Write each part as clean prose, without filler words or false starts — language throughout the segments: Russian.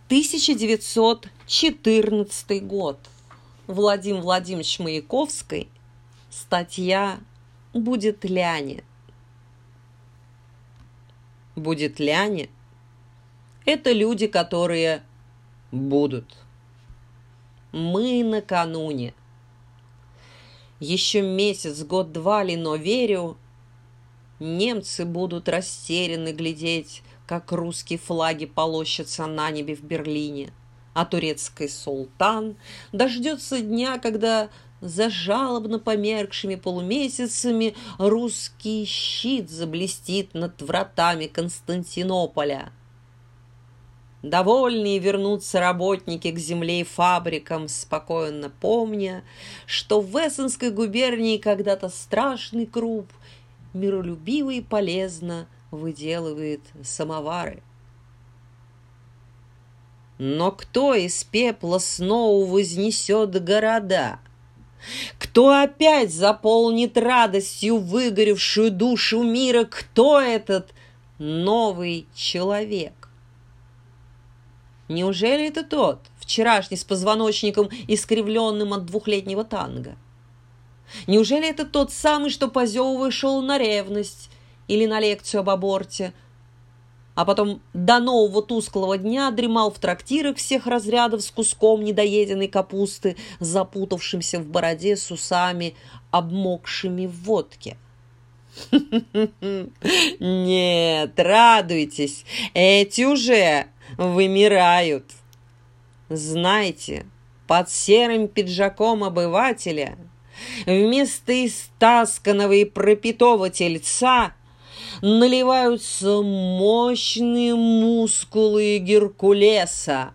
1914 год. Владимир Владимирович Маяковский. Статья «Будет ляне». Будет ляне – это люди, которые будут. Мы накануне. Еще месяц, год, два ли, но верю, немцы будут растеряны глядеть, как русские флаги полощутся на небе в Берлине, а турецкий султан дождется дня, когда за жалобно померкшими полумесяцами русский щит заблестит над вратами Константинополя. Довольные вернутся работники к земле и фабрикам, спокойно помня, что в Эссенской губернии когда-то страшный круп миролюбиво и полезно выделывает самовары. Но кто из пепла снова вознесет города? Кто опять заполнит радостью выгоревшую душу мира? Кто этот новый человек? Неужели это тот, вчерашний с позвоночником, искривленным от двухлетнего танго? Неужели это тот самый, что, позевывая, шел на ревность или на лекцию об аборте, а потом до нового тусклого дня дремал в трактирах всех разрядов с куском недоеденной капусты, запутавшимся в бороде с усами, обмокшими в водке? Нет, радуйтесь, эти уже вымирают. Знаете, под серым пиджаком обывателя вместо истасканного и пропитого тельца наливаются мощные мускулы Геркулеса.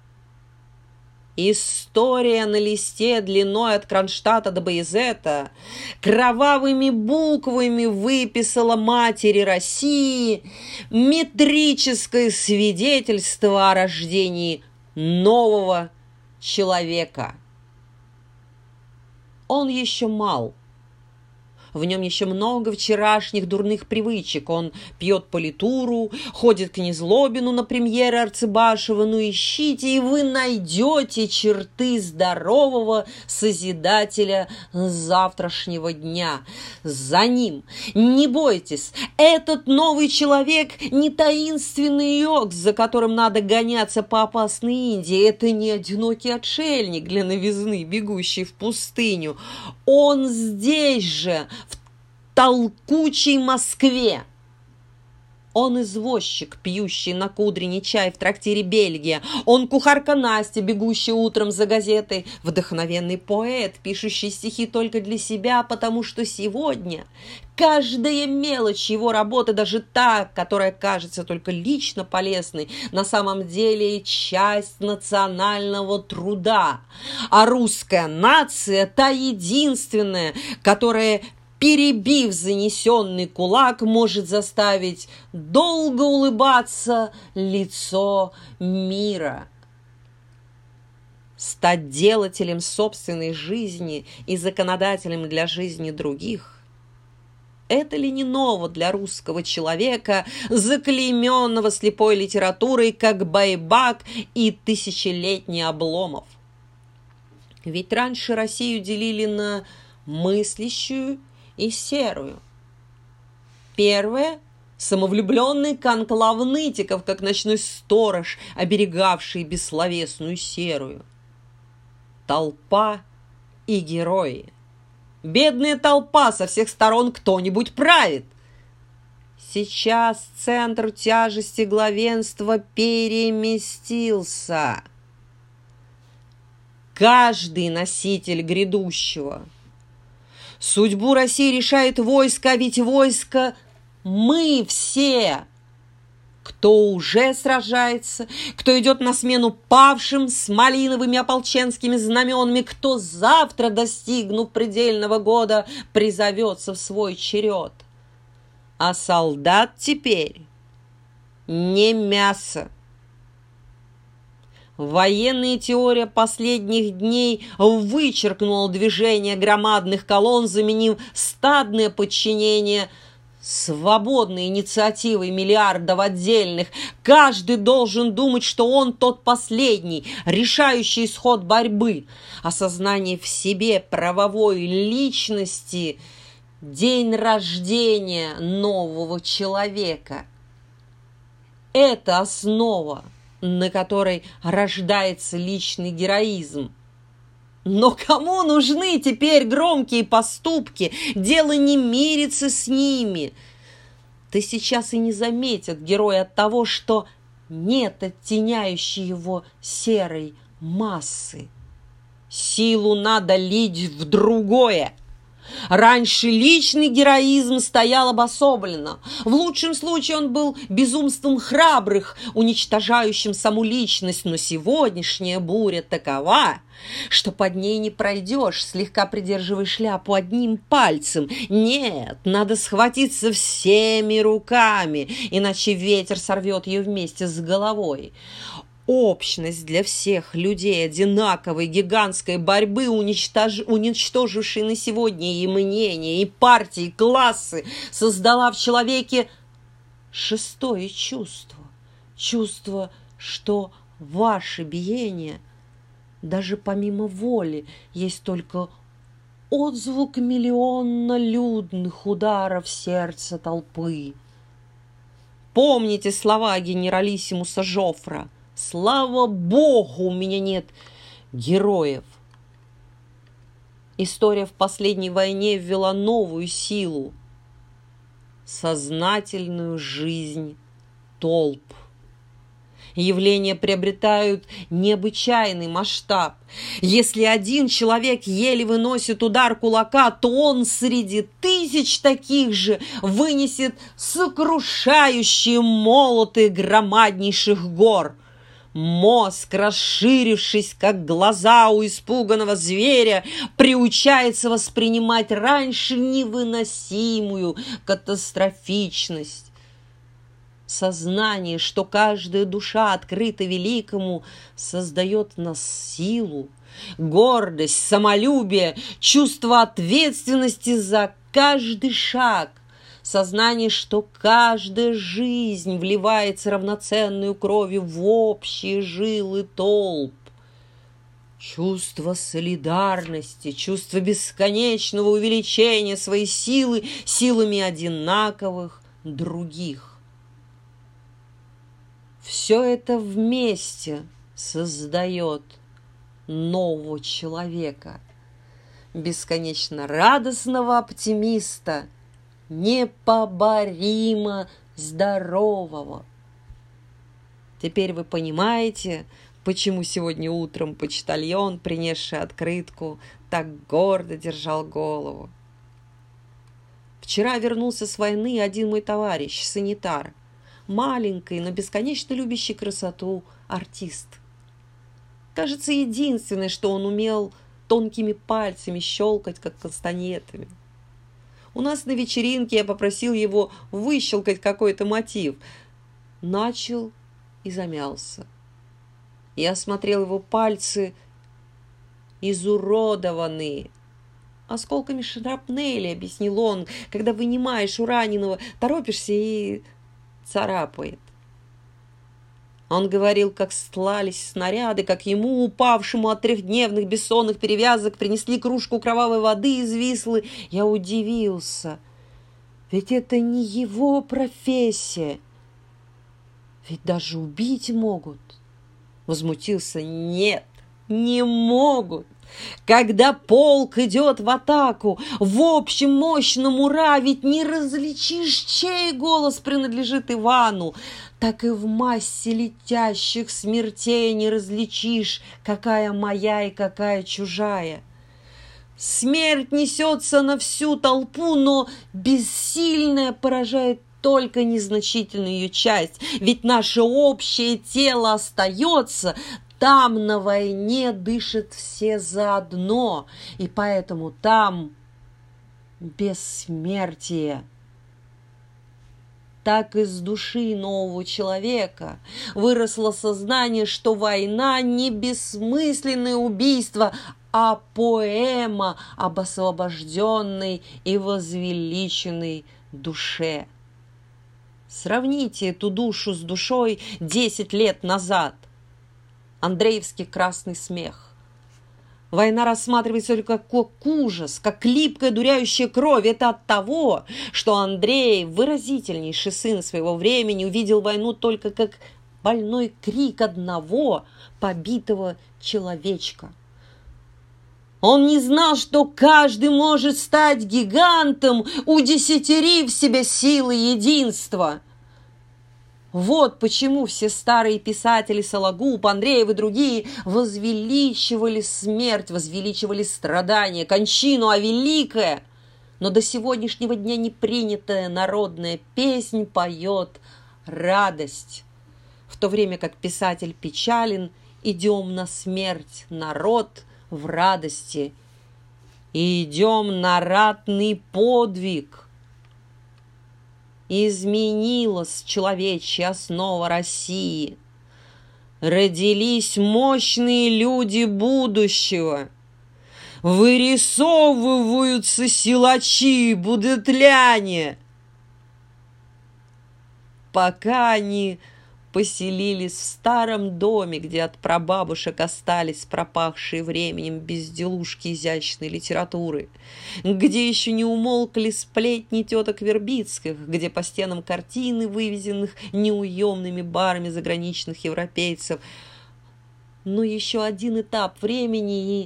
История на листе длиной от Кронштадта до Баязета кровавыми буквами выписала матери России метрическое свидетельство о рождении нового человека. Он еще мал. В нем еще много вчерашних дурных привычек. Он пьет политуру, ходит к Незлобину на премьеры Арцебашева. Ну, ищите, и вы найдете черты здорового созидателя завтрашнего дня. За ним, не бойтесь, этот новый человек не таинственный йог, за которым надо гоняться по опасной Индии. Это не одинокий отшельник для новизны, бегущий в пустыню. Он здесь же, в толкучей Москве. Он извозчик, пьющий на Кудрине чай в трактире «Бельгия». Он кухарка Настя, бегущая утром за газетой. Вдохновенный поэт, пишущий стихи только для себя, потому что сегодня каждая мелочь его работы, даже та, которая кажется только лично полезной, на самом деле часть национального труда. А русская нация – та единственная, которая, перебив занесенный кулак, может заставить долго улыбаться лицо мира. Стать делателем собственной жизни и законодателем для жизни других – это ли не ново для русского человека, заклейменного слепой литературой, как Байбак и тысячелетний Обломов? Ведь раньше Россию делили на мыслящую и серую. Первая – самовлюбленный конклав нытиков, как ночной сторож, оберегавший бессловесную серую. Толпа и герои. Бедная толпа, со всех сторон кто-нибудь правит. Сейчас центр тяжести главенства переместился. Каждый носитель грядущего. Судьбу России решает войско, а ведь войско мы все. Кто уже сражается, кто идет на смену павшим с малиновыми ополченскими знаменами, кто завтра, достигнув предельного года, призовется в свой черед. А солдат теперь не мясо. Военная теория последних дней вычеркнула движение громадных колонн, заменив стадное подчинение свободной инициативой миллиардов отдельных. Каждый должен думать, что он тот последний, решающий исход борьбы. Осознание в себе правовой личности – день рождения нового человека. Это основа, на которой рождается личный героизм. Но кому нужны теперь громкие поступки? Дело не мирится с ними. Ты сейчас и не заметит героя от того, что нет оттеняющей его серой массы. Силу надо лить в другое. Раньше личный героизм стоял обособленно. В лучшем случае он был безумством храбрых, уничтожающим саму личность, но сегодняшняя буря такова, что под ней не пройдешь, слегка придерживая шляпу одним пальцем. Нет, надо схватиться всеми руками, иначе ветер сорвет ее вместе с головой. Общность для всех людей одинаковой гигантской борьбы, уничтожившей на сегодня и мнения, и партии, и классы, создала в человеке шестое чувство. Чувство, что ваше биение, даже помимо воли, есть только отзвук миллионнолюдных ударов сердца толпы. Помните слова генералиссимуса Жофра: «Слава Богу, у меня нет героев». История в последней войне ввела новую силу – сознательную жизнь толп. Явления приобретают необычайный масштаб. Если один человек еле выносит удар кулака, то он среди тысяч таких же вынесет сокрушающие молоты громаднейших гор. Мозг, расширившись, как глаза у испуганного зверя, приучается воспринимать раньше невыносимую катастрофичность. Сознание, что каждая душа открыта великому, создает в нас силу, гордость, самолюбие, чувство ответственности за каждый шаг. Сознание, что каждая жизнь вливается равноценную кровью в общие жилы толп. Чувство солидарности, чувство бесконечного увеличения своей силы силами одинаковых других. Все это вместе создает нового человека, бесконечно радостного оптимиста, непоборимо здорового. Теперь вы понимаете, почему сегодня утром почтальон, принесший открытку, так гордо держал голову. Вчера вернулся с войны один мой товарищ, санитар, маленький, но бесконечно любящий красоту артист. Кажется, единственное, что он умел тонкими пальцами щелкать, как кастаньетами. У нас на вечеринке я попросил его выщелкать какой-то мотив. Начал и замялся. Я осмотрел его пальцы, изуродованные осколками шрапнели, объяснил он, когда вынимаешь у раненого, торопишься и царапает. Он говорил, как стлались снаряды, как ему, упавшему от 3-дневных бессонных перевязок, принесли кружку кровавой воды из Вислы. Я удивился. Ведь это не его профессия. Ведь даже убить могут. Возмутился. Нет, не могут. Когда полк идет в атаку, в общем мощном ура, ведь не различишь, чей голос принадлежит Ивану, так и в массе летящих смертей не различишь, какая моя и какая чужая. Смерть несется на всю толпу, но бессильная поражает только незначительную ее часть, ведь наше общее тело остается. Там на войне дышат все заодно, и поэтому там бессмертие. Так из души нового человека выросло сознание, что война не бессмысленное убийство, а поэма об освобожденной и возвеличенной душе. Сравните эту душу с душой 10 лет назад. Андреевский красный смех. Война рассматривается только как ужас, как липкая дуряющая кровь. Это от того, что Андрей, выразительнейший сын своего времени, увидел войну только как больной крик одного побитого человечка. Он не знал, что каждый может стать гигантом, удесятерив в себе силы единства. Вот почему все старые писатели Сологуб, Андреев и другие возвеличивали смерть, возвеличивали страдания, кончину, а великое, но до сегодняшнего дня не принятая народная песнь поет радость, в то время как писатель Печалин «Идем на смерть, народ, в радости, и идем на ратный подвиг». Изменилась человечья основа России. Родились мощные люди будущего. Вырисовываются силачи, будетляне. Пока они поселились в старом доме, где от прабабушек остались пропахшие временем безделушки изящной литературы, где еще не умолкли сплетни теток Вербицких, где по стенам картины, вывезенных неуемными барами заграничных европейцев. Но еще один этап времени и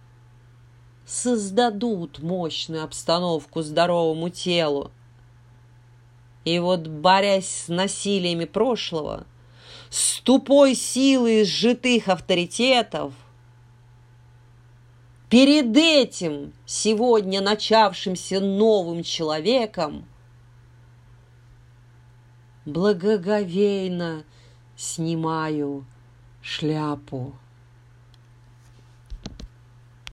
создадут мощную обстановку здоровому телу. И вот, борясь с насилиями прошлого, с тупой силой сжатых авторитетов, перед этим сегодня начавшимся новым человеком благоговейно снимаю шляпу.